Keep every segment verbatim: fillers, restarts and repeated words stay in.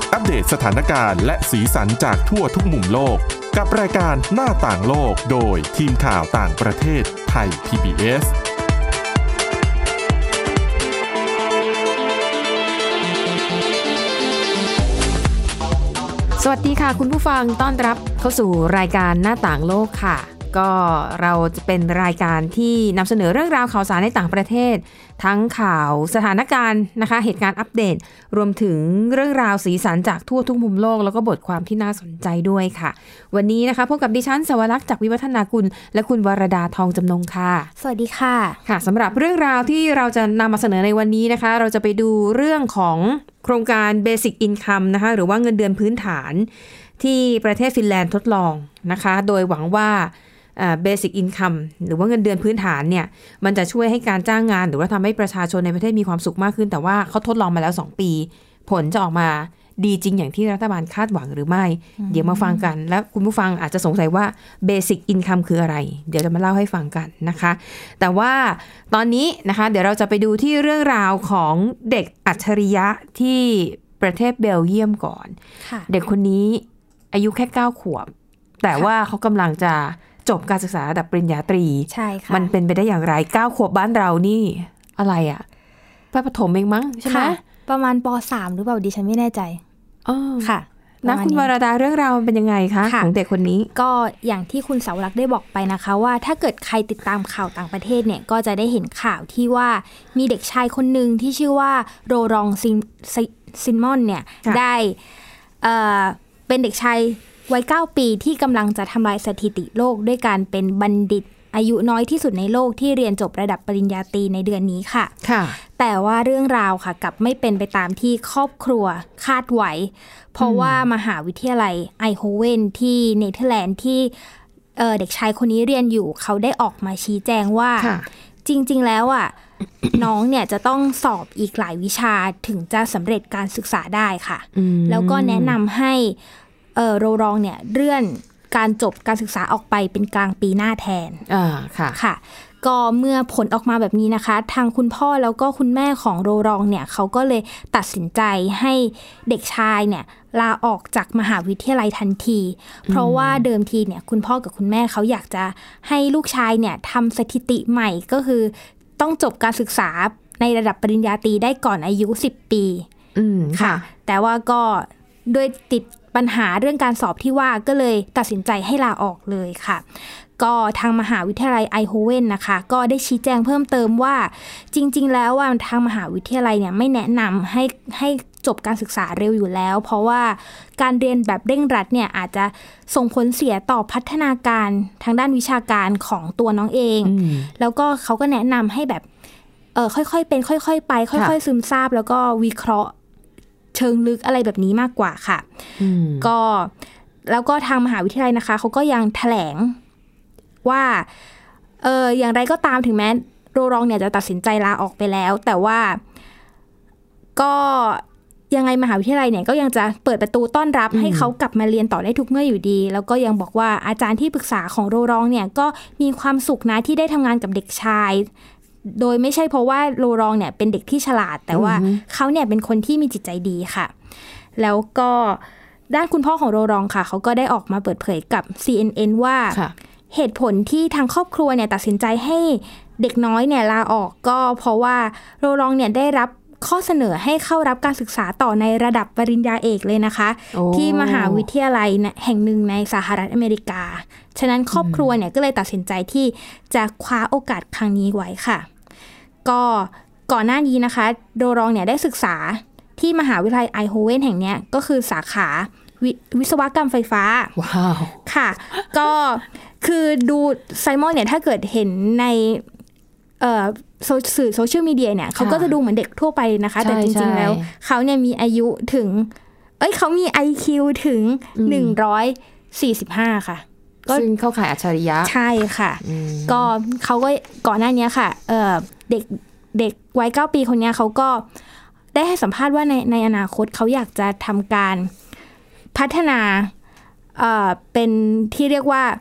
อัปเดตสถานการณ์และสีสันจากทั่วทุกมุมโลกกับรายการหน้าต่างโลกโดยทีมข่าวต่างประเทศไทย พี บี เอสสวัสดีค่ะคุณผู้ฟังต้อนรับเข้าสู่รายการหน้าต่างโลกค่ะก็เราจะเป็นรายการที่นำเสนอเรื่องราวข่าวสารในต่างประเทศทั้งข่าวสถานการณ์นะคะเหตุการณ์อัปเดตรวมถึงเรื่องราวสีสันจากทั่วทุกมุมโลกแล้วก็บทความที่น่าสนใจด้วยค่ะวันนี้นะคะพบกับดิฉันสวรักษ์จากวิวัฒนากุลและคุณวรดาทองจำนงค่ะสวัสดีค่ะค่ะสำหรับเรื่องราวที่เราจะนำมาเสนอในวันนี้นะคะเราจะไปดูเรื่องของโครงการ Basic Income นะคะหรือว่าเงินเดือนพื้นฐานที่ประเทศฟินแลนด์ทดลองนะคะโดยหวังว่าBasic Income หรือว่าเงินเดือนพื้นฐานเนี่ยมันจะช่วยให้การจ้างงานหรือว่าทำให้ประชาชนในประเทศมีความสุขมากขึ้นแต่ว่าเขาทดลองมาแล้วสองปีผลจะออกมาดีจริงอย่างที่รัฐบาลคาดหวังหรือไม่เดี๋ยวมาฟังกันและคุณผู้ฟังอาจจะสงสัยว่า Basic Income คืออะไรเดี๋ยวจะมาเล่าให้ฟังกันนะคะแต่ว่าตอนนี้นะคะเดี๋ยวเราจะไปดูที่เรื่องราวของเด็กอัจฉริยะที่ประเทศเบลเยียมก่อนเด็กคนนี้อายุแค่เก้าขวบแต่ว่าเขากำลังจะจบการศึกษาระดับปริญญาตรีใช่ค่ะมันเป็นไปได้อย่างไรเก้าขวบบ้านเรานี่อะไรอ่ะประถมเองมั้งใช่ไหมประมาณป.สาม หรือเปล่าดิฉันไม่แน่ใจอ๋อค่ะนะคุณวรดาเรื่องราวเป็นยังไงคะของเด็กคนนี้ก็อย่างที่คุณเสาวรักษ์ได้บอกไปนะคะว่าถ้าเกิดใครติดตามข่าวต่างประเทศเนี่ยก็จะได้เห็นข่าวที่ว่ามีเด็กชายคนหนึ่งที่ชื่อว่าโรรองซินซินมอนเนี่ยได้เอ่อเป็นเด็กชายวัยเก้าปีที่กำลังจะทำลายสถิติโลกด้วยการเป็นบัณฑิตอายุน้อยที่สุดในโลกที่เรียนจบระดับปริญญาตรีในเดือนนี้ค่ะค่ะแต่ว่าเรื่องราวค่ะกลับไม่เป็นไปตามที่ครอบครัวคาดไว้เพราะว่ามหาวิทยาลัยไอโฮเวนที่เนเธอร์แลนด์ที่เอ่อเด็กชายคนนี้เรียนอยู่เขาได้ออกมาชี้แจงว่าจริงๆแล้วอ่ะ น้องเนี่ยจะต้องสอบอีกหลายวิชาถึงจะสำเร็จการศึกษาได้ค่ะแล้วก็แนะนำให้เออโรรองเนี่ยเลื่อนการจบการศึกษาออกไปเป็นกลางปีหน้าแทนอ่าค่ะค่ะก็เมื่อผลออกมาแบบนี้นะคะทางคุณพ่อแล้วก็คุณแม่ของโรรองเนี่ยเขาก็เลยตัดสินใจให้เด็กชายเนี่ยลาออกจากมหาวิทยาลัยทันทีเพราะว่าเดิมทีเนี่ยคุณพ่อกับคุณแม่เขาอยากจะให้ลูกชายเนี่ยทำสถิติใหม่ก็คือต้องจบการศึกษาในระดับปริญญาตรีได้ก่อนอายุสิบปีอืมค่ะแต่ว่าก็ด้วยติดปัญหาเรื่องการสอบที่ว่าก็เลยตัดสินใจให้ลาออกเลยค่ะก็ทางมหาวิทยาลัยไอโฮเวนนะคะก็ได้ชี้แจงเพิ่มเติมว่าจริงๆแล้วว่าทางมหาวิทยาลัยเนี่ยไม่แนะนำให้ให้จบการศึกษาเร็วอยู่แล้วเพราะว่าการเรียนแบบเร่งรัดเนี่ยอาจจะส่งผลเสียต่อพัฒนาการทางด้านวิชาการของตัวน้องเองแล้วก็เขาก็แนะนำให้แบบเออค่อยๆเป็นค่อยๆไปค่อยๆซึมซาบแล้วก็วิเคราะห์เชิงลึกอะไรแบบนี้มากกว่าค่ะก็แล้วก็ทางมหาวิทยาลัยนะคะเขาก็ยังแถลงว่าเอออย่างไรก็ตามถึงแม้โรรองเนี่ยจะตัดสินใจลาออกไปแล้วแต่ว่าก็ยังไงมหาวิทยาลัยเนี่ยก็ยังจะเปิดประตูต้อนรับให้เขากลับมาเรียนต่อได้ทุกเมื่ออยู่ดีแล้วก็ยังบอกว่าอาจารย์ที่ปรึกษาของโรรองเนี่ยก็มีความสุขนะที่ได้ทำงานกับเด็กชายโดยไม่ใช่เพราะว่าโรรองเนี่ยเป็นเด็กที่ฉลาดแต่ว่าเขาเนี่ยเป็นคนที่มีจิตใจดีค่ะแล้วก็ด้านคุณพ่อของโรรองค่ะเขาก็ได้ออกมาเปิดเผยกับ ซี เอ็น เอ็น ว่าเหตุผลที่ทางครอบครัวเนี่ยตัดสินใจให้เด็กน้อยเนี่ยลาออกก็เพราะว่าโรรองเนี่ยได้รับข้อเสนอให้เข้ารับการศึกษาต่อในระดับปริญญาเอกเลยนะคะที่มหาวิทยาลัยแห่งหนึ่งในสหรัฐอเมริกาฉะนั้นครอบครัวเนี่ยก็เลยตัดสินใจที่จะคว้าโอกาสครั้งนี้ไว้ค่ะก็ก่อนหน้านี้นะคะโรรองเนี่ยได้ศึกษาที่มหาวิทยาลัยไอโฮเวนแห่งนี้ก็คือสาขาวิ วิศวกรรมไฟฟ้าว้าวค่ะก็คือดูไซมอนเนี่ยถ้าเกิดเห็นในเอ่อสื่อโซเชียลมีเดียเนี่ยเขาก็จะดูเหมือนเด็กทั่วไปนะคะแต่จริงๆแล้วเขาเนี่ยมีอายุถึงเอ้ยเขามี ไอ คิว ถึงหนึ่งร้อยสี่สิบห้าค่ะซึ่งเข้าข่ายอัจฉริยะใช่ค่ะก็เขาก็ก่อนหน้านี้ค่ะเอ่อเด็กเด็กวัยเก้าปีคนนี้เขาก็ได้ให้สัมภาษณ์ว่าในในอนาคตเขาอยากจะทำการพัฒนาเอ่อเป็นที่เรียกว่า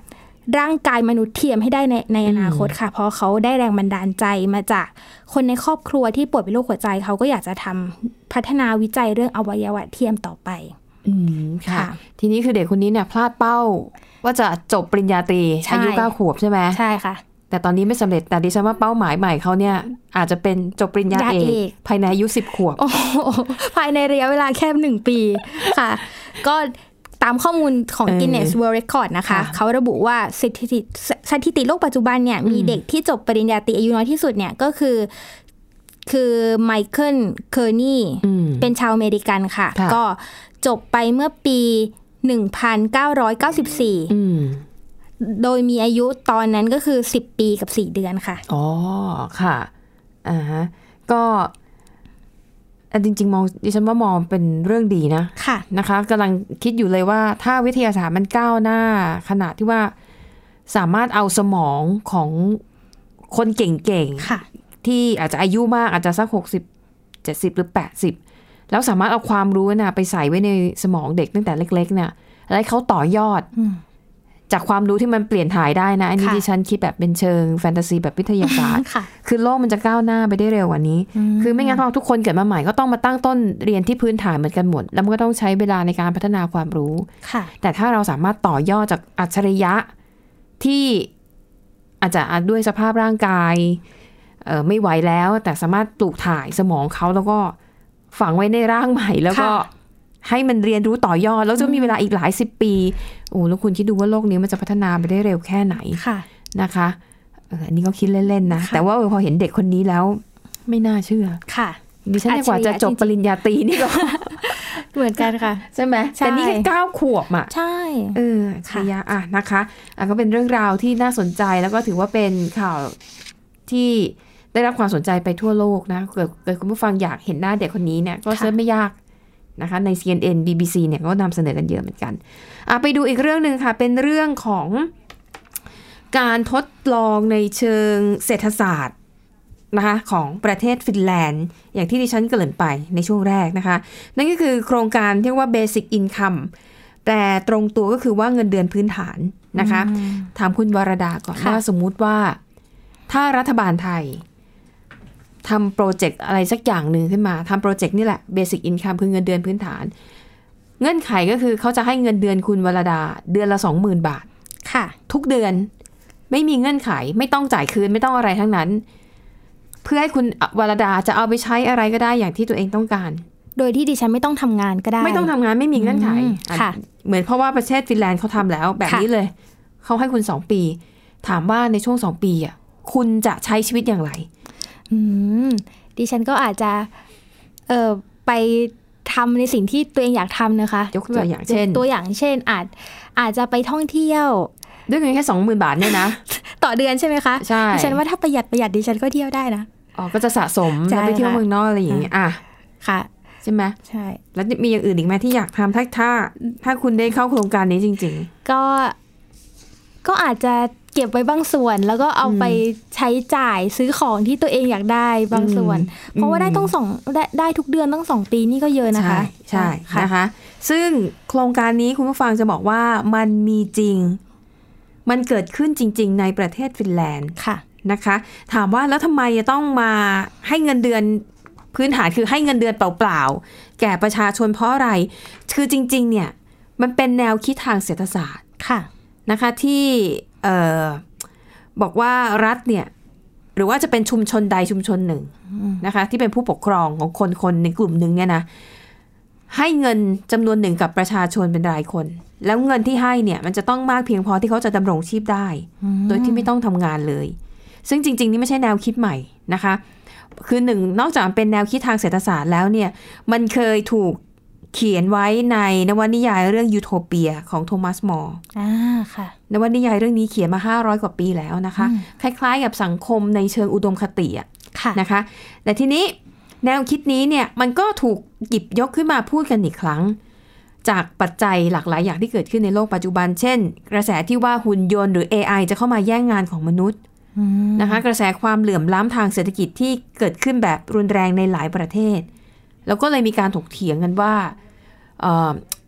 ร่างกายมนุษย์เทียมให้ได้ในในอนาคตค่ะเพราะเขาได้แรงบันดาลใจมาจากคนในครอบครัวที่ป่วยเป็นโรคหัวใจเขาก็อยากจะทำพัฒนาวิจัยเรื่องอวัยวะเทียมต่อไปอืมค่ะทีนี้คือเด็กคนนี้เนี่ยพลาดเป้าว่าจะจบปริญญาตรีอายุเก้าขวบใช่ไหมใช่ค่ะแต่ตอนนี้ไม่สำเร็จแต่ดิฉันว่าเป้าหมายใหม่เขาเนี่ยอาจจะเป็นจบปริญญาเอกภายในอายุสิบขวบภายในระยะเวลาแค่หนึ่งปีค่ะก็ตามข้อมูลของ Guinness World Record นะคะเขาระบุว่าสถิติสถิติโลกปัจจุบันเนี่ยมีเด็กที่จบปริญญาตรีอายุน้อยที่สุดเนี่ยก็คือคือไมเคิลเคอร์นี่เป็นชาวอเมริกันค่ะก็จบไปเมื่อปีหนึ่งพันเก้าร้อยเก้าสิบสี่โดยมีอายุตอนนั้นก็คือสิบปีกับสี่เดือนค่ะอ๋อค่ะอ่าฮะก็จริงๆมองดิฉันว่ามองเป็นเรื่องดีนะค่ะนะคะกำลังคิดอยู่เลยว่าถ้าวิทยาศาสตร์มันก้าวหน้าขนาดที่ว่าสามารถเอาสมองของคนเก่งๆที่อาจจะอายุมากอาจจะสักหกสิบ เจ็ดสิบหรือแปดสิบแล้วสามารถเอาความรู้น่ะไปใส่ไว้ในสมองเด็กตั้งแต่เล็กๆเนี่ยแล้วเขาต่อยอดจากความรู้ที่มันเปลี่ยนถ่ายได้นะอันนี้ดิฉันคิดแบบเป็นเชิงแฟนตาซีแบบวิทยาศาสตร์คือโลกมันจะก้าวหน้าไปได้เร็วกว่านี้คือไม่งั้นพอทุกคนเกิดมาใหม่ก็ต้องมาตั้งต้นเรียนที่พื้นฐานเหมือนกันหมดแล้วมันก็ต้องใช้เวลาในการพัฒนาความรู้แต่ถ้าเราสามารถต่อยอดจากอัจฉริยะที่อาจจะด้วยสภาพร่างกายเอ่อไม่ไหวแล้วแต่สามารถปลูกถ่ายสมองเขาแล้วก็ฝังไว้ในร่างใหม่แล้วก็ให้มันเรียนรู้ต่อยอดแล้วจะมีเวลาอีกหลายสิบปีโอ้แล้วคุณคิดดูว่าโลกนี้มันจะพัฒนาไปได้เร็วแค่ไหนนะคะเอออันนี้ก็คิดเล่นๆนะแต่ว่าพอเห็นเด็กคนนี้แล้วไม่น่าเชื่อค่ะดิฉันกว่าจะจบปริญญาตรีนี่ก็เหมือนกันค่ะใช่ไหมแต่นี่แค่เก้าขวบอ่ะใช่เออชยะอ่ะนะคะอ่ะก็เป็นเรื่องราวที่น่าสนใจแล้วก็ถือว่าเป็นข่าวที่ได้รับความสนใจไปทั่วโลกนะเกิดเกิดคุณผู้ฟังอยากเห็นหน้าเด็กคนนี้เนี่ยก็เซิร์ชไม่ยากนะคะใน ซี เอ็น เอ็น บี บี ซี เนี่ยก็นำเสนอกันเยอะเหมือนกันอ่ะไปดูอีกเรื่องนึงค่ะเป็นเรื่องของการทดลองในเชิงเศรษฐศาสตร์นะคะของประเทศฟินแลนด์อย่างที่ดิฉันเกริ่นไปในช่วงแรกนะคะนั่นก็คือโครงการที่เรียกว่า Basic Income แปลตรงตัวก็คือว่าเงินเดือนพื้นฐานนะคะถามคุณวรดาก่อนว่าสมมุติว่าถ้ารัฐบาลไทยทำโปรเจกต์อะไรสักอย่างหนึ่งขึ้นมาทำโปรเจกต์นี่แหละ Basic Income คือเงินเดือนพื้นฐานเงื่อนไขก็คือเขาจะให้เงินเดือนคุณวรดาเดือนละ สองหมื่น บาทค่ะทุกเดือนไม่มีเงื่อนไขไม่ต้องจ่ายคืนไม่ต้องอะไรทั้งนั้นเพื่อให้คุณวรดาจะเอาไปใช้อะไรก็ได้อย่างที่ตัวเองต้องการโดยที่ดิฉันไม่ต้องทำงานก็ได้ไม่ต้องทำงานไม่มีเงื่อนไขค่ะเหมือนเพราะว่าประเทศฟินแลนด์เขาทำแล้วแบบนี้เลยเขาให้คุณสองปีถามว่าในช่วงสองปีอ่ะคุณจะใช้ชีวิตอย่างไรอืมดิฉันก็อาจจะเอ่อไปทำในสิ่งที่ตัวเองอยากทำนะคะยกตัวอย่างเช่นตัวอย่างเช่นอาจอาจจะไปท่องเที่ยวด้วยเงินแค่สองหมื่นบาทเนี่ยนะต่อเดือนใช่ไหมคะใช่ดิฉันว่าถ้าประหยัดประหยัดดิฉันก็เที่ยวได้นะอ๋อก็จะสะสมแล้วไปเที่ยวเมืองนอกอะไรอย่างเงี้ยอ่ะค่ะใช่ไหมใช่แล้วมีอย่างอื่นอีกไหมที่อยากทำถ้าถ้าถ้าคุณได้เข้าโครงการนี้จริงๆก็ก็อาจจะเก็บไว้บางส่วนแล้วก็เอาไปใช้จ่ายซื้อของที่ตัวเองอยากได้บางส่วนเพราะว่าได้ต้องสองได้ได้ทุกเดือนต้องสองปีนี่ก็เยอะนะคะใช่ใช่นะคะซึ่งโครงการนี้คุณผู้ฟังจะบอกว่ามันมีจริงมันเกิดขึ้นจริงๆในประเทศฟินแลนด์นะคะถามว่าแล้วทำไมจะต้องมาให้เงินเดือนพื้นฐานคือให้เงินเดือนเปล่าๆแก่ประชาชนเพราะอะไรคือจริงๆเนี่ยมันเป็นแนวคิดทางเศรษฐศาสตร์นะคะที่เอ่อบอกว่ารัฐเนี่ยหรือว่าจะเป็นชุมชนใดชุมชนหนึ่งนะคะที่เป็นผู้ปกครองของคนคนในกลุ่มหนึ่งเนี่ยนะให้เงินจำนวนหนึ่งกับประชาชนเป็นรายคนแล้วเงินที่ให้เนี่ยมันจะต้องมากเพียงพอที่เขาจะดำรงชีพได้โดยที่ไม่ต้องทำงานเลยซึ่งจริงๆนี่ไม่ใช่แนวคิดใหม่นะคะคือหนึ่งนอกจากเป็นแนวคิดทางเศรษฐศาสตร์แล้วเนี่ยมันเคยถูกเขียนไว้ในนวนิยายเรื่องยูโทเปียของโทมัสมอร์อ่าค่ะนวนิยายเรื่องนี้เขียนมาห้าร้อยกว่าปีแล้วนะคะคล้ายๆกับสังคมในเชิงอุดมคติอ่ะนะคะแต่ทีนี้แนวคิดนี้เนี่ยมันก็ถูกหยิบยกขึ้นมาพูดกันอีกครั้งจากปัจจัยหลากหลายอย่างที่เกิดขึ้นในโลกปัจจุบันเช่นกระแสที่ว่าหุ่นยนต์หรือ เอ ไอ จะเข้ามาแย่งงานของมนุษย์นะคะกระแสความเหลื่อมล้ำทางเศรษฐกิจที่เกิดขึ้นแบบรุนแรงในหลายประเทศแล้วก็เลยมีการถกเถียงกันว่า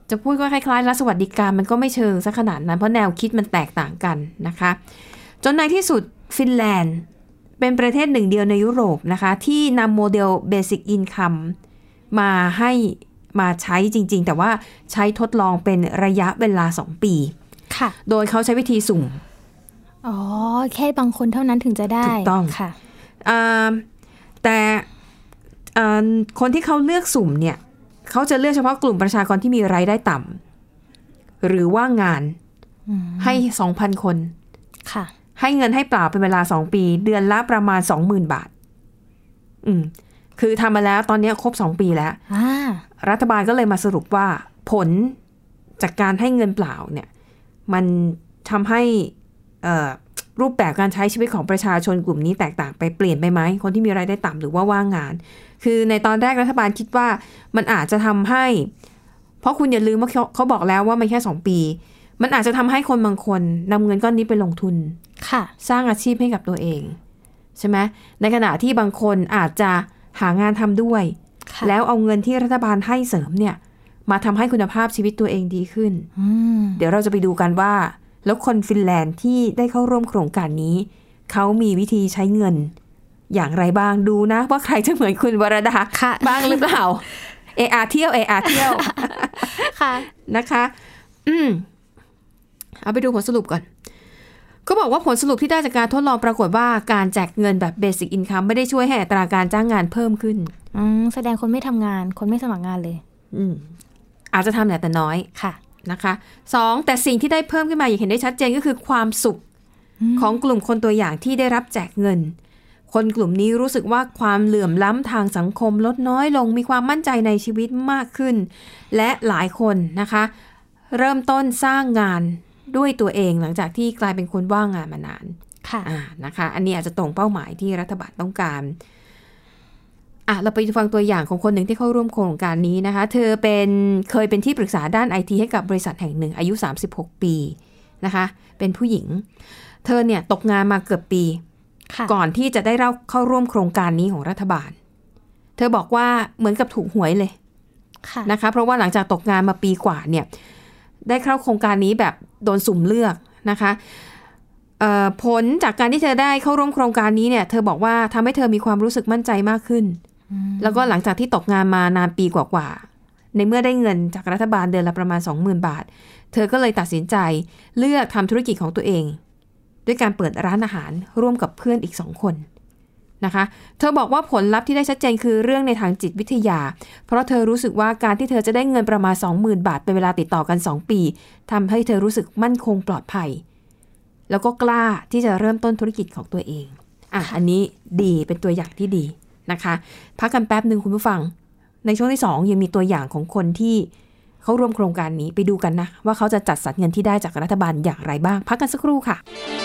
จะพูดว่าคล้ายๆรัฐสวัสดิการมันก็ไม่เชิงซะขนาดนั้นเพราะแนวคิดมันแตกต่างกันนะคะจนในที่สุดฟินแลนด์เป็นประเทศหนึ่งเดียวในยุโรปนะคะที่นำโมเดล Basic Income มาให้มาใช้จริงๆแต่ว่าใช้ทดลองเป็นระยะเวลาสองปีค่ะโดยเขาใช้วิธีสุ่มอ๋อแค่บางคนเท่านั้นถึงจะได้ถูกต้องค่ะแต่คนที่เขาเลือกสุ่มเนี่ยเขาจะเลือกเฉพาะกลุ่มประชากรที่มีรายได้ต่ำหรือว่างงานให้ สองพัน คนค่ะให้เงินให้เปล่าเป็นเวลาสองปีเดือนละประมาณ สองหมื่น บาทอืมคือทำมาแล้วตอนนี้ครบสองปีแล้วรัฐบาลก็เลยมาสรุปว่าผลจากการให้เงินเปล่าเนี่ยมันทำให้รูปแบบการใช้ชีวิตของประชาชนกลุ่มนี้แตกต่างไปเปลี่ยนไปไหมคนที่มีรายได้ต่ำหรือว่าว่างงานคือในตอนแรกรัฐบาลคิดว่ามันอาจจะทำให้เพราะคุณอย่าลืมว่าเขาบอกแล้วว่ามันแค่สองปีมันอาจจะทำให้คนบางคนนำเงินก้อนนี้ไปลงทุนค่ะสร้างอาชีพให้กับตัวเองใช่ไหมในขณะที่บางคนอาจจะหางานทำด้วยแล้วเอาเงินที่รัฐบาลให้เสริมเนี่ยมาทำให้คุณภาพชีวิตตัวเองดีขึ้นเดี๋ยวเราจะไปดูกันว่าแล้วคนฟินแลนด์ที่ได้เข้าร่วมโครงการนี้เขามีวิธีใช้เงินอย่างไรบ้างดูนะว่าใครจะเหมือนคุณวรดาบ้างหรือเปล่าเออาเที่ยวเออาเที่ยวค่ะนะคะอืมเอาไปดูผลสรุปก่อนก็บอกว่าผลสรุปที่ได้จากการทดลองปรากฏว่าการแจกเงินแบบ Basic Income ไม่ได้ช่วยให้อัตราการจ้างงานเพิ่มขึ้นอืมแสดงคนไม่ทำงานคนไม่สมัครงานเลยอืมอาจจะทำแหละแต่น้อยค่ะนะคะสองแต่สิ่งที่ได้เพิ่มขึ้นมาอย่างเห็นได้ชัดเจนก็คือความสุขของกลุ่มคนตัวอย่างที่ได้รับแจกเงินคนกลุ่มนี้รู้สึกว่าความเหลื่อมล้ำทางสังคมลดน้อยลงมีความมั่นใจในชีวิตมากขึ้นและหลายคนนะคะเริ่มต้นสร้างงานด้วยตัวเองหลังจากที่กลายเป็นคนว่างงานมานานค่ะอ่านะคะอันนี้อาจจะตรงเป้าหมายที่รัฐบาลต้องการอ่ะเราไปฟังตัวอย่างของคนหนึ่งที่เข้าร่วมโครงการนี้นะคะเธอเป็นเคยเป็นที่ปรึกษาด้าน ไอ ที ให้กับบริษัทแห่งหนึ่งอายุสามสิบหกปีนะคะเป็นผู้หญิงเธอเนี่ยตกงานมาเกือบปีก่อนที่จะได้เข้าร่วมโครงการนี้ของรัฐบาลเธอบอกว่าเหมือนกับถูกหวยเลยนะคะเพราะว่าหลังจากตกงานมาปีกว่าเนี่ยได้เข้าโครงการนี้แบบโดนสุ่มเลือกนะคะผลจากการที่เธอได้เข้าร่วมโครงการนี้เนี่ยเธอบอกว่าทำให้เธอมีความรู้สึกมั่นใจมากขึ้นแล้วก็หลังจากที่ตกงานมานานปีกว่าๆในเมื่อได้เงินจากรัฐบาลเดือนละประมาณ สองหมื่น บาทเธอก็เลยตัดสินใจเลือกทำธุรกิจของตัวเองด้วยการเปิดร้านอาหารร่วมกับเพื่อนอีกสองคนนะคะเธอบอกว่าผลลัพธ์ที่ได้ชัดเจนคือเรื่องในทางจิตวิทยาเพราะเธอรู้สึกว่าการที่เธอจะได้เงินประมาณ สองหมื่น บาทเป็นเวลาติดต่อกันสองปีทำให้เธอรู้สึกมั่นคงปลอดภัยแล้วก็กล้าที่จะเริ่มต้นธุรกิจของตัวเองอ่ะอันนี้ดีเป็นตัวอย่างที่ดีนะคะพักกันแป๊บนึงคุณผู้ฟังในช่วงที่สองยังมีตัวอย่างของคนที่เขาร่วมโครงการนี้ไปดูกันนะว่าเขาจะจัดสรรเงินที่ได้จากรัฐบาลอย่างไรบ้างพักกันสักครู่ค่ะ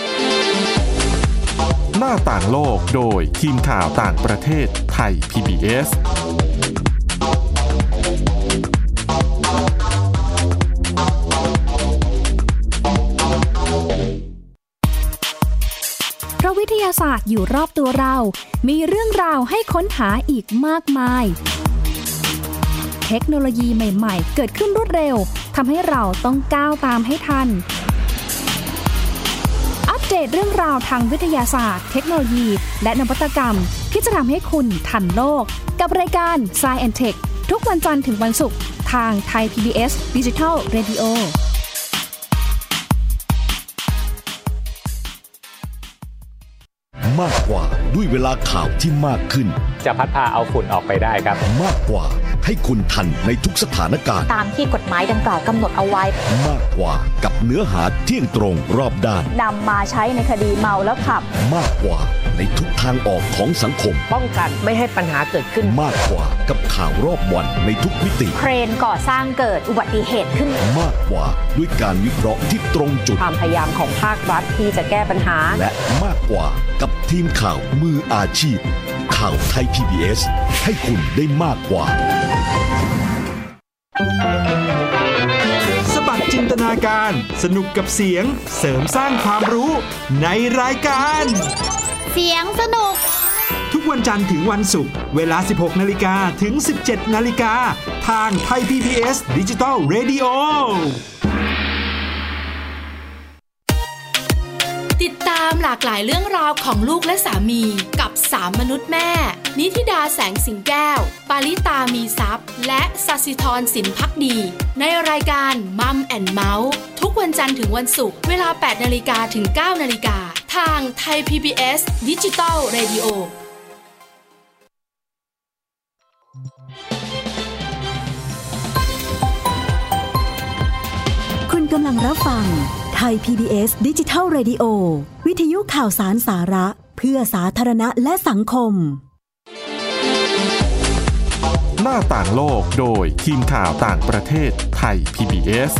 หน้าต่างโลกโดยทีมข่าวต่างประเทศไทย พี บี เอสเพราะวิทยาศาสตร์อยู่รอบตัวเรามีเรื่องราวให้ค้นหาอีกมากมายเทคโนโลยีใหม่ๆเกิดขึ้นรวดเร็วทำให้เราต้องก้าวตามให้ทันอัปเดตเรื่องราวทางวิทยาศาสตร์เทคโนโลยีและนวัตกรรมที่จะทำให้คุณทันโลกกับรายการ Science แอนด์ Tech ทุกวันจันทร์ถึงวันศุกร์ทางไทย พี บี เอส Digital Radio มากกว่าด้วยเวลาข่าวที่มากขึ้นจะพัดพาเอาฝุ่นออกไปได้ครับมากกว่าให้คุณทันในทุกสถานการณ์ตามที่กฎหมายดังกล่าวกำหนดเอาไว้มากกว่ากับเนื้อหาเที่ยงตรงรอบด้านนำมาใช้ในคดีเมาแล้วขับมากกว่าในทุกทางออกของสังคมป้องกันไม่ให้ปัญหาเกิดขึ้นมากกว่ากับข่าวรอบวันในทุกมิติเครนก่อสร้างเกิดอุบัติเหตุขึ้นมากกว่าด้วยการวิเคราะห์ที่ตรงจุดความพยายามของภาครัฐที่จะแก้ปัญหาและมากกว่ากับทีมข่าวมืออาชีพข่าวไทย พี บี เอส ให้คุณได้มากกว่าสบัดจินตนาการสนุกกับเสียงเสริมสร้างความรู้ในรายการเสียงสนุกทุกวันจันทร์ถึงวันศุกร์เวลา สิบหกนาฬิกา ถึง สิบเจ็ดนาฬิกา ทางไทย พี บี เอส Digital Radio ติดตามหลากหลายเรื่องราวของลูกและสามีกับสามมนุษย์แม่นิธิดาแสงสิงแก้วปาริตามีทรัพย์และศศิธรสินภักดีในรายการมัมแอนด์เมาส์ทุกวันจันทร์ถึงวันศุกร์เวลา แปดนาฬิกา ถึง เก้านาฬิกา ทางไทย พี บี เอส Digital Radio คุณกำลังรับฟังไทย พี บี เอส Digital Radio วิทยุข่าวสารสาระเพื่อสาธารณะและสังคมหน้าต่างโลกโดยทีมข่าวต่างประเทศไทย พี บี เอส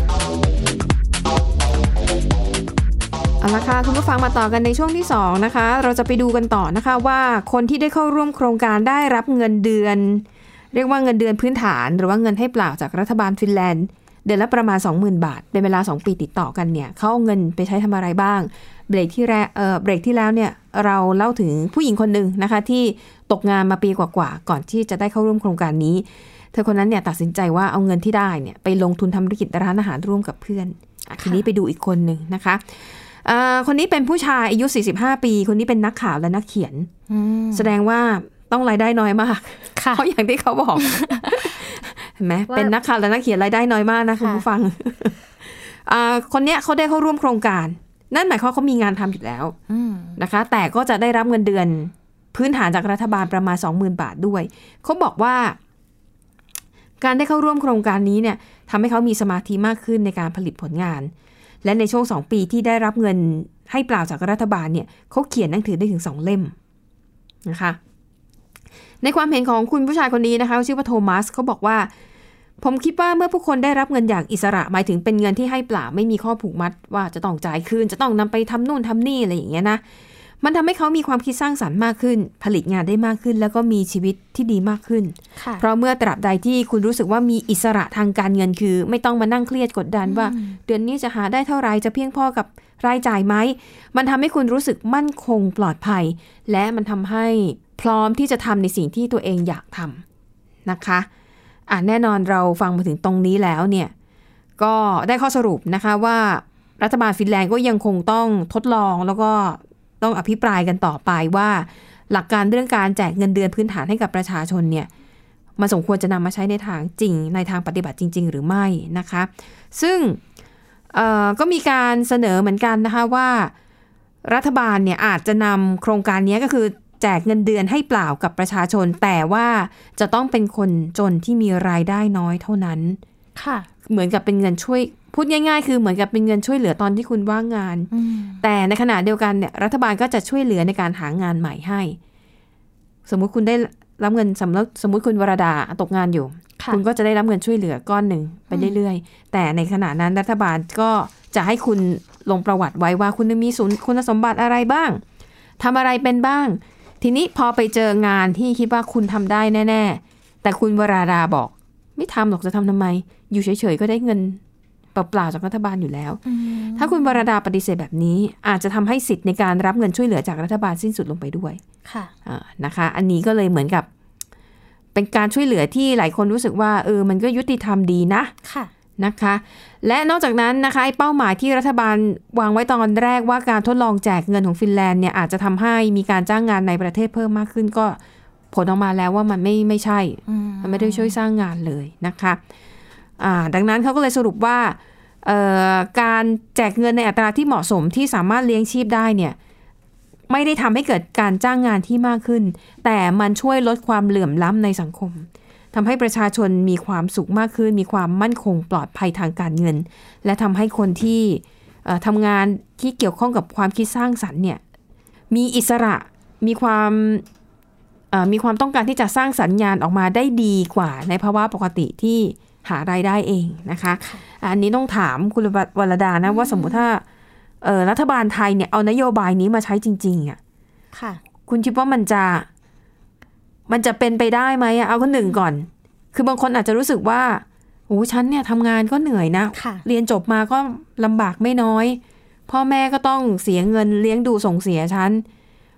เอาละค่ะคุณผู้ฟังมาต่อกันในช่วงที่สองนะคะเราจะไปดูกันต่อนะคะว่าคนที่ได้เข้าร่วมโครงการได้รับเงินเดือนเรียกว่าเงินเดือนพื้นฐานหรือว่าเงินให้เปล่าจากรัฐบาลฟินแลนด์เดือนละประมาณ สองหมื่น บาทเป็นเวลาสองปีติดต่อกันเนี่ยเขาเอาเงินไปใช้ทำอะไรบ้างเบรกที่แรกเอ่อเบรกที่แล้วเนี่ยเราเล่าถึงผู้หญิงคนหนึ่งนะคะที่ตกงานมาปีกว่าๆก่อนที่จะได้เข้าร่วมโครงการนี้เธอคนนั้นเนี่ยตัดสินใจว่าเอาเงินที่ได้เนี่ยไปลงทุนทำธุรกิจร้านอาหารร่วมกับเพื่อนทีนี้ไปดูอีกคนหนึ่งนะคะคนนี้เป็นผู้ชายอายุสี่สิบห้าปีคนนี้เป็นนักข่าวและนักเขียนแสดงว่าต้องรายได้น้อยมากเพราะอย่างที่เขาบอกเห็นไหมเป็นนักข่าวและนักเขียนรายได้น้อยมากนะคุณผู้ฟังคนเนี้ยเขาได้เข้าร่วมโครงการนั่นหมายความว่าเขามีงานทำอยู่แล้วนะคะแต่ก็จะได้รับเงินเดือนพื้นฐานจากรัฐบาลประมาณ สองหมื่น บาทด้วยเขาบอกว่าการได้เข้าร่วมโครงการนี้เนี่ยทำให้เขามีสมาธิมากขึ้นในการผลิตผลงานและในช่วงสองปีที่ได้รับเงินให้เปล่าจากรัฐบาลเนี่ยเขาเขียนหนังสือได้ถึงสองเล่มนะคะในความเห็นของคุณผู้ชายคนนี้นะคะชื่อว่าโทมัสเขาบอกว่าผมคิดว่าเมื่อผู้คนได้รับเงินอย่างอิสระหมายถึงเป็นเงินที่ให้เปล่าไม่มีข้อผูกมัดว่าจะต้องจ่ายคืนจะต้องนำไปทำนู่นทำนี่อะไรอย่างเงี้ยนะมันทำให้เขามีความคิดสร้างสรรค์มากขึ้นผลิตงานได้มากขึ้นแล้วก็มีชีวิตที่ดีมากขึ้นเพราะเมื่อตราบใดที่คุณรู้สึกว่ามีอิสระทางการเงินคือไม่ต้องมานั่งเครียดกดดันว่าเดือนนี้จะหาได้เท่าไหร่จะเพียงพอกับรายจ่ายไหมมันทำให้คุณรู้สึกมั่นคงปลอดภัยและมันทำให้พร้อมที่จะทำในสิ่งที่ตัวเองอยากทำนะคะอ่ะแน่นอนเราฟังมาถึงตรงนี้แล้วเนี่ยก็ได้ข้อสรุปนะคะว่ารัฐบาลฟินแลนด์ก็ยังคงต้องทดลองแล้วก็ต้องอภิปรายกันต่อไปว่าหลักการเรื่องการแจกเงินเดือนพื้นฐานให้กับประชาชนเนี่ยมันสมควรจะนำมาใช้ในทางจริงในทางปฏิบัติจริงๆหรือไม่นะคะซึ่งก็มีการเสนอเหมือนกันนะคะว่ารัฐบาลเนี่ยอาจจะนำโครงการนี้ก็คือแจกเงินเดือนให้เปล่ากับประชาชนแต่ว่าจะต้องเป็นคนจนที่มีรายได้น้อยเท่านั้นค่ะเหมือนกับเป็นเงินช่วยพูดง่ายๆคือเหมือนกับเป็นเงินช่วยเหลือตอนที่คุณว่างงานแต่ในขณะเดียวกันเนี่ยรัฐบาลก็จะช่วยเหลือในการหางานใหม่ให้สมมุติคุณได้รับเงินสำหรับสมมุติคุณวรดาตกงานอยู่ คุณก็จะได้รับเงินช่วยเหลือก้อนหนึ่งไปเรื่อยๆแต่ในขณะนั้นรัฐบาลก็จะให้คุณลงประวัติไว้ว่าคุณมีคุณสมบัติอะไรบ้างทำอะไรเป็นบ้างทีนี้พอไปเจองานที่คิดว่าคุณทำได้แน่ๆแต่คุณวราดาบอกไม่ทำหรอกจะทำทำไมอยู่เฉยๆก็ได้เงินเปล่าๆจากรัฐบาลอยู่แล้วถ้าคุณวราดาปฏิเสธแบบนี้อาจจะทำให้สิทธิ์ในการรับเงินช่วยเหลือจากรัฐบาลสิ้นสุดลงไปด้วยค่ะนะคะอันนี้ก็เลยเหมือนกับเป็นการช่วยเหลือที่หลายคนรู้สึกว่าเออมันก็ยุติธรรมดีนะค่ะนะคะและนอกจากนั้นนะคะเป้าหมายที่รัฐบาลวางไว้ตอนแรกว่าการทดลองแจกเงินของฟินแลนด์เนี่ยอาจจะทำให้มีการจ้างงานในประเทศเพิ่มมากขึ้นก็ผลออกมาแล้วว่ามันไม่ไม่ใช่มันไม่ได้ช่วยสร้างงานเลยนะคะอ่าดังนั้นเขาก็เลยสรุปว่าการแจกเงินในอัตราที่เหมาะสมที่สามารถเลี้ยงชีพได้เนี่ยไม่ได้ทำให้เกิดการจ้างงานที่มากขึ้นแต่มันช่วยลดความเหลื่อมล้ำในสังคมทำให้ประชาชนมีความสุขมากขึ้นมีความมั่นคงปลอดภัยทางการเงินและทำให้คนที่ทำงานที่เกี่ยวข้องกับความคิดสร้างสรรค์เนี่ยมีอิสระมีความมีความต้องการที่จะสร้างสรรค์งานออกมาได้ดีกว่าในภาวะปกติที่หารายได้เองนะคะอันนี้ต้องถามคุณวรดานะว่าสมมุติถ้ารัฐบาลไทยเนี่ยเอานโยบายนี้มาใช้จริงๆอ่ะคุณคิดว่ามันจะมันจะเป็นไปได้ไหมเอาคนหนึ่งก่อนคือบางคนอาจจะรู้สึกว่าโอ้ฉันเนี่ยทำงานก็เหนื่อยนะเรียนจบมาก็ลำบากไม่น้อยพ่อแม่ก็ต้องเสียเงินเลี้ยงดูส่งเสียฉัน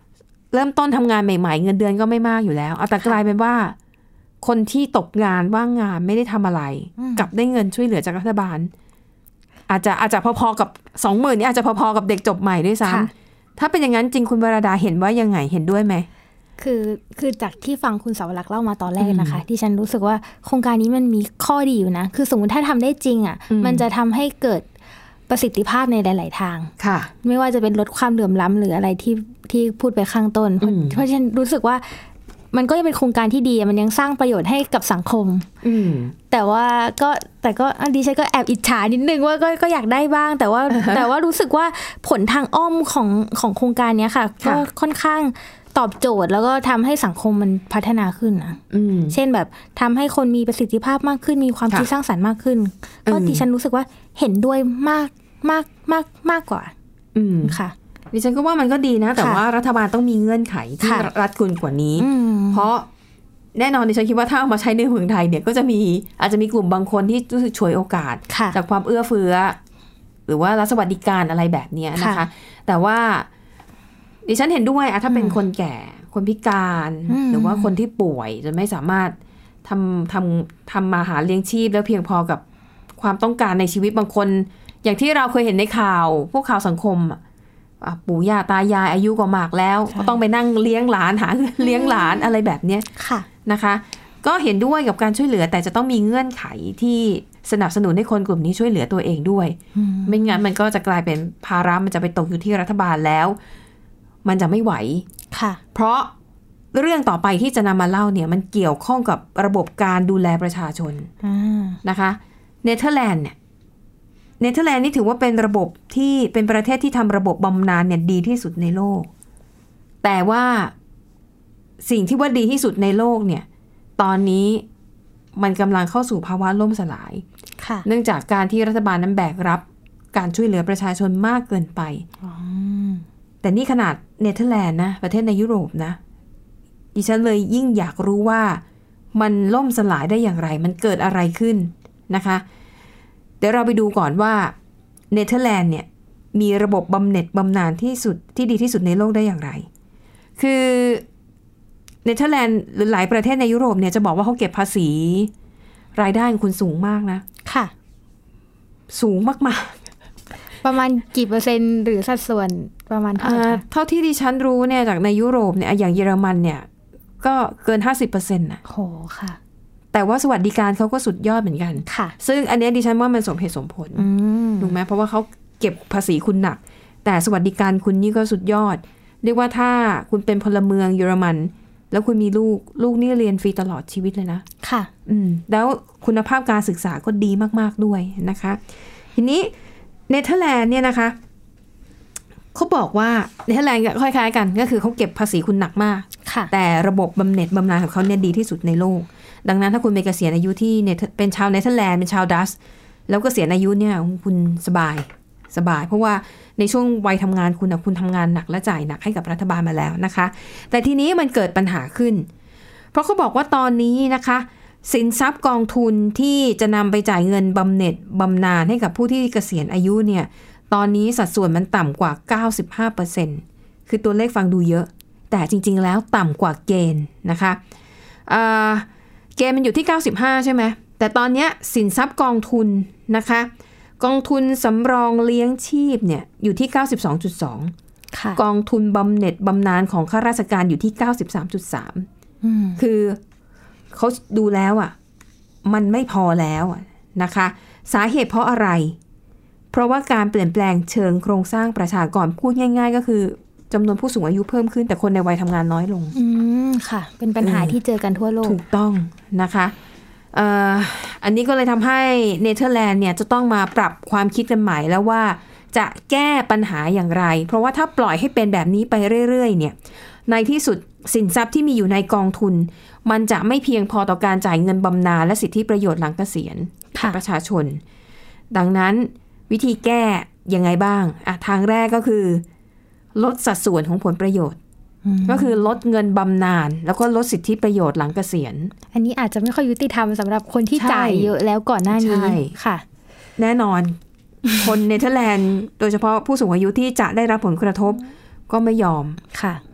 เริ่มต้นทำงานใหม่ๆเงินเดือนก็ไม่มากอยู่แล้วเอาแต่กลายเป็นว่าคนที่ตกงานว่างงานไม่ได้ทำอะไรกลับได้เงินช่วยเหลือจากรัฐบาลอาจจะอาจจะพอๆกับสองหมื่นนี่อาจจะพอๆกับเด็กจบใหม่ด้วยซ้ำถ้าเป็นอย่างนั้นจริงคุณวราดาเห็นว่ายังไงเห็นด้วยไหมคือคือจากที่ฟังคุณเสาวรักษ์เล่ามาตอนแรกนะคะที่ฉันรู้สึกว่าโครงการนี้มันมีข้อดีอยู่นะคือสมมติถ้าทำได้จริงอ่ะมันจะทำให้เกิดประสิทธิภาพในหลายๆทางค่ะไม่ว่าจะเป็นลดความเหลื่อมล้ำหรืออะไรที่ที่พูดไปข้างต้นเพราะฉะนั้นรู้สึกว่ามันก็ยังเป็นโครงการที่ดีมันยังสร้างประโยชน์ให้กับสังคมแต่ว่าก็แต่ก็ดิฉันก็แอบอิจฉานิดนึงว่าก็ก็อยากได้บ้างแต่ว่า แต่ว่ารู้สึกว่าผลทางอ้อมของของโครงการนี้ค่ะก็ค่อนข้างตอบโจทย์แล้วก็ทำให้สังคมมันพัฒนาขึ้นนะเช่นแบบทำให้คนมีประสิทธิภาพมากขึ้นมีความคิดสร้างสรรค์มากขึ้นก็ดิฉันรู้สึกว่าเห็นด้วยมากมากมากมากกว่าค่ะดิฉันก็ว่ามันก็ดีนะแต่ว่ารัฐบาลต้องมีเงื่อนไขที่รัดกุมกว่านี้เพราะแน่นอนดิฉันคิดว่าถ้าเอามาใช้ในเมืองไทยเนี่ยก็จะมีอาจจะมีกลุ่มบางคนที่รู้สึกฉวยโอกาสจากความเอื้อเฟื้อหรือว่ารัฐสวัสดิการอะไรแบบนี้นะคะแต่ว่าดิฉันเห็นด้วยอะถ้าเป็นคนแก่คนพิการหรือว่าคนที่ป่วยจนไม่สามารถทำทำทำมาหาเลี้ยงชีพแล้วเพียงพอกับความต้องการในชีวิตบางคนอย่างที่เราเคยเห็นในข่าวพวกข่าวสังคมปู่ย่าตายายอายุก็มากแล้วก็ต้องไปนั่งเลี้ยงหลานหาเลี้ยงหลานอะไรแบบนี้นะคะก็เห็นด้วยกับการช่วยเหลือแต่จะต้องมีเงื่อนไขที่สนับสนุนให้คนกลุ่มนี้ช่วยเหลือตัวเองด้วยไม่งั้นมันก็จะกลายเป็นภาระมันจะไปตกอยู่ที่รัฐบาลแล้วมันจะไม่ไหวค่ะเพราะเรื่องต่อไปที่จะนำมาเล่าเนี่ยมันเกี่ยวข้องกับระบบการดูแลประชาชนนะคะเนเธอร์แลนด์เนี่ยเนเธอร์แลนด์นี่ถือว่าเป็นระบบที่เป็นประเทศที่ทำระบบบำนาญเนี่ยดีที่สุดในโลกแต่ว่าสิ่งที่ว่าดีที่สุดในโลกเนี่ยตอนนี้มันกำลังเข้าสู่ภาวะล่มสลายเนื่องจากการที่รัฐบาลนั้นแบกรับการช่วยเหลือประชาชนมากเกินไปแต่นี่ขนาดเนเธอร์แลนด์นะประเทศในยุโรปนะดิฉันเลยยิ่งอยากรู้ว่ามันล่มสลายได้อย่างไรมันเกิดอะไรขึ้นนะคะเดี๋ยวเราไปดูก่อนว่าเนเธอร์แลนด์เนี่ยมีระบบบำเหน็จบำนาญที่สุดที่ดีที่สุดในโลกได้อย่างไรคือเนเธอร์แลนด์หรือหลายประเทศในยุโรปเนี่ยจะบอกว่าเขาเก็บภาษีรายได้ของคุณสูงมากนะค่ะสูงมากๆประมาณกี่เปอร์เซ็นต์หรือสัดส่วนประมาณเท่าไหร่เท่าที่ดิฉันรู้เนี่ยจากในยุโรปเนี่ยอย่างเยอรมันเนี่ยก็เกิน ห้าสิบเปอร์เซ็นต์ น่ะโหค่ะแต่ว่าสวัสดิการเขาก็สุดยอดเหมือนกันค่ะซึ่งอันนี้ดิฉันว่ามันสมเหตุสมผลถูกไหมเพราะว่าเขาเก็บภาษีคุณหนักแต่สวัสดิการคุณนี่ก็สุดยอดเรียกว่าถ้าคุณเป็นพลเมืองเยอรมันแล้วคุณมีลูกลูกนี่เรียนฟรีตลอดชีวิตเลยนะค่ะอืมแล้วคุณภาพการศึกษาก็ดีมากๆด้วยนะคะทีนี้เนเธอร์แลนด์เนี่ยนะคะเขาบอกว่าเนเธอร์แลนด์ก็คล้ายๆกันก็คือเขาเก็บภาษีคุณหนักมากแต่ระบบบำเหน็จบำนาญของเขาเนี่ยดีที่สุดในโลกดังนั้นถ้าคุณไปเกษียณอายุที่เป็นชาวเนเธอร์แลนด์เป็นชาวดัชแล้วก็เกษียณอายุเนี่ยคุณสบายสบายเพราะว่าในช่วงวัยทำงานคุณคุณทำงานหนักและจ่ายหนักให้กับรัฐบาลมาแล้วนะคะแต่ทีนี้มันเกิดปัญหาขึ้นเพราะเขาบอกว่าตอนนี้นะคะสินทรัพย์กองทุนที่จะนำไปจ่ายเงินบำเหน็จบำนาญให้กับผู้ที่เกษียณอายุเนี่ยตอนนี้สัดส่วนมันต่ำกว่า เก้าสิบห้าเปอร์เซ็นต์ คือตัวเลขฟังดูเยอะแต่จริงๆแล้วต่ำกว่าเกณฑ์นะคะเกณฑ์มันอยู่ที่เก้าสิบห้าใช่ไหมแต่ตอนนี้สินทรัพย์กองทุนนะคะกองทุนสำรองเลี้ยงชีพเนี่ยอยู่ที่ เก้าสิบสองจุดสอง กองทุนบำเหน็จบำนาญของข้าราชการอยู่ที่ เก้าสิบสามจุดสาม คือเขาดูแล้วอ่ะมันไม่พอแล้วนะคะสาเหตุเพราะอะไรเพราะว่าการเปลี่ยนแปลงเชิงโครงสร้างประชากรพูดง่ายๆก็คือจำนวนผู้สูงอายุเพิ่มขึ้นแต่คนในวัยทำงานน้อยลงอืมค่ะเป็นปัญหาที่เจอกันทั่วโลกถูกต้องนะคะเอ่ออันนี้ก็เลยทำให้เนเธอร์แลนด์เนี่ยจะต้องมาปรับความคิดกันใหม่แล้วว่าจะแก้ปัญหาอย่างไรเพราะว่าถ้าปล่อยให้เป็นแบบนี้ไปเรื่อยๆเนี่ยในที่สุดสินทรัพย์ที่มีอยู่ในกองทุนมันจะไม่เพียงพอต่อการจ่ายเงินบำนาญและสิทธิประโยชน์หลังเกษียณของประชาชนดังนั้นวิธีแก้ยังไงบ้างอ่ะทางแรกก็คือลดสัดส่วนของผลประโยชน์ก็คือลดเงินบำนาญแล้วก็ลดสิทธิประโยชน์หลังเกษียณอันนี้อาจจะไม่ค่อยยุติธรรมสำหรับคนที่จ่ายเยอะแล้วก่อนหน้านี้ค่ะแน่นอน คนเนเธอร์แลนด์โดยเฉพาะผู้สูงอายุที่จะได้รับผลกระทบก็ไม่ยอมค่ะ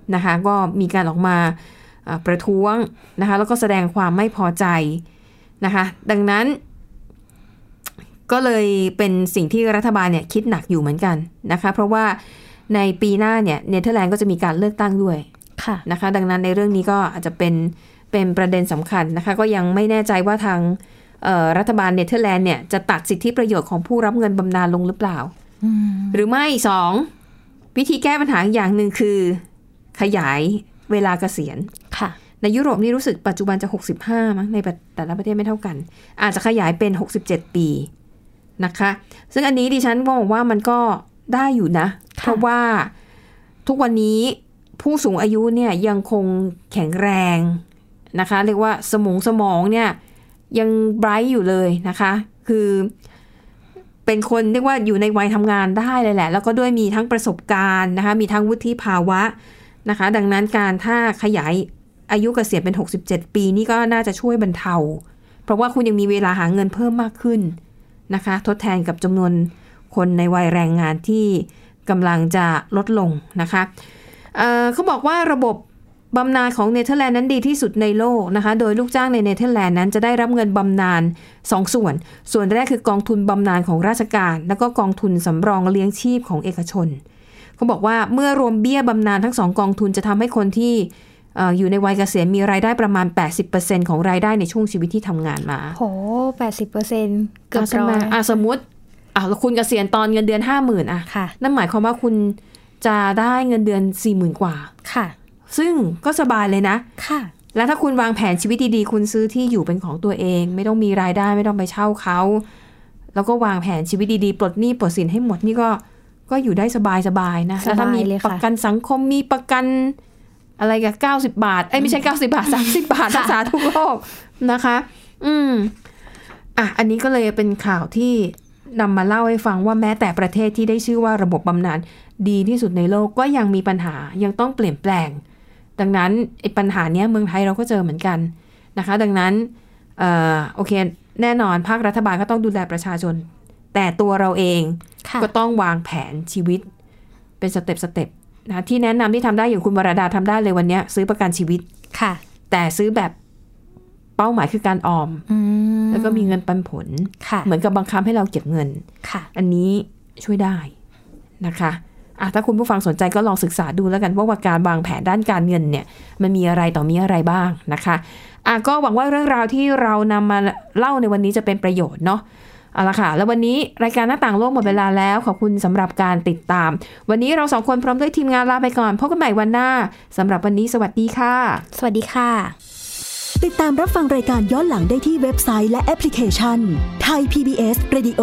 นะคะก็มีการออกมาประท้วงนะคะแล้วก็แสดงความไม่พอใจนะคะดังนั้นก็เลยเป็นสิ่งที่รัฐบาลเนี่ยคิดหนักอยู่เหมือนกันนะคะเพราะว่าในปีหน้าเนี่ยเนเธอร์แลนด์ก็จะมีการเลือกตั้งด้วยนะคะดังนั้นในเรื่องนี้ก็อาจจะเป็นเป็นประเด็นสำคัญนะคะก็ยังไม่แน่ใจว่าทางรัฐบาลเนเธอร์แลนด์เนี่ยจะตัดสิทธิประโยชน์ของผู้รับเงินบำนาญลงหรือเปล่าหรือไม่สองวิธีแก้ปัญหาอย่างหนึ่งคือขยายเวลาเกษียณในยุโรปนี่รู้สึกปัจจุบันจะหกสิบห้ามั้งในแต่ละประเทศไม่เท่ากันอาจจะขยายเป็นหกสิบเจ็ดปีนะคะซึ่งอันนี้ดิฉันมองว่ามันก็ได้อยู่นะเพราะว่าทุกวันนี้ผู้สูงอายุเนี่ยยังคงแข็งแรงนะคะเรียกว่าสมองสมองเนี่ยยังไบรท์อยู่เลยนะคะคือเป็นคนเรียกว่าอยู่ในวัยทำงานได้เลยแหละแล้วก็ด้วยมีทั้งประสบการณ์นะคะมีทั้งวุฒิภาวะนะคะดังนั้นการถ้าขยายอายุเกษียณเป็นหกสิบเจ็ดปีนี่ก็น่าจะช่วยบรรเทาเพราะว่าคุณยังมีเวลาหาเงินเพิ่มมากขึ้นนะคะทดแทนกับจำนวนคนในวัยแรงงานที่กำลังจะลดลงนะคะ เอ่อ เขาบอกว่าระบบบำนาญของเนเธอร์แลนด์นั้นดีที่สุดในโลกนะคะโดยลูกจ้างในเนเธอร์แลนด์นั้นจะได้รับเงินบำนาญสองส่วนส่วนแรกคือกองทุนบำนาญของราชการแล้วก็กองทุนสำรองเลี้ยงชีพของเอกชนเขาบอกว่าเมื่อรวมเบี้ยบำนาญทั้งสองกองทุนจะทำให้คนที่อยู่ในวัยเกษียณมีรายได้ประมาณ แปดสิบเปอร์เซ็นต์ ของรายได้ในช่วงชีวิตที่ทำงานมาโห แปดสิบเปอร์เซ็นต์ เกือบร้อยอ่ะสมมุติอ่ะคุณเกษียณตอนเงินเดือน ห้าหมื่น อ่ะนั่นหมายความว่าคุณจะได้เงินเดือน สี่หมื่น กว่าค่ะซึ่งก็สบายเลยนะค่ะแล้วถ้าคุณวางแผนชีวิตดีๆคุณซื้อที่อยู่เป็นของตัวเองไม่ต้องมีรายได้ไม่ต้องไปเช่าเขาแล้วก็วางแผนชีวิตดีๆปลดหนี้ปลดสินให้หมดนี่ก็ก็อยู่ได้สบายๆนะแล้วถ้ามีประกันสังคมมีประกันอะไรกันเก้าสิบบาทเอ้ยไม่ใช่เก้าสิบบาทสามสิบบาทรักษาทุกโรคนะคะอืมอ่ะอันนี้ก็เลยเป็นข่าวที่นำมาเล่าให้ฟังว่าแม้แต่ประเทศที่ได้ชื่อว่าระบบบำนาญดีที่สุดในโลกก็ยังมีปัญหายังต้องเปลี่ยนแปลงดังนั้นไอ้ปัญหาเนี้ยเมืองไทยเราก็เจอเหมือนกันนะคะดังนั้นเอ่อโอเคแน่นอนภาครัฐบาลก็ต้องดูแลประชาชนแต่ตัวเราเองก็ต้องวางแผนชีวิตเป็นสเต็ปสเต็ปนะที่แนะนำที่ทำได้อย่างคุณวราดาทำได้เลยวันนี้ซื้อประกันชีวิตค่ะแต่ซื้อแบบเป้าหมายคือการออมแล้วก็มีเงินปันผลเหมือนกับบังคับให้เราเก็บเงินอันนี้ช่วยได้นะคะอ่ะถ้าคุณผู้ฟังสนใจก็ลองศึกษาดูแล้วกันว่าการวางแผนด้านการเงินเนี่ยมันมีอะไรต่อมีอะไรบ้างนะคะอ่ะก็หวังว่าเรื่องราวที่เรานำมาเล่าในวันนี้จะเป็นประโยชน์เนาะเอาละค่ะแล้ววันนี้รายการหน้าต่างโลกหมดเวลาแล้วขอบคุณสำหรับการติดตามวันนี้เราสองคนพร้อมด้วยทีมงานลาไปก่อนพบกันใหม่วันหน้าสำหรับวันนี้สวัสดีค่ะสวัสดีค่ะติดตามรับฟังรายการย้อนหลังได้ที่เว็บไซต์และแอปพลิเคชัน Thai พี บี เอส Radio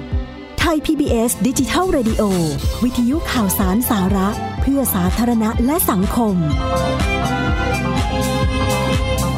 Thai พี บี เอส Digital Radio วิทยุข่าวสารสาระเพื่อสาธารณะและสังคม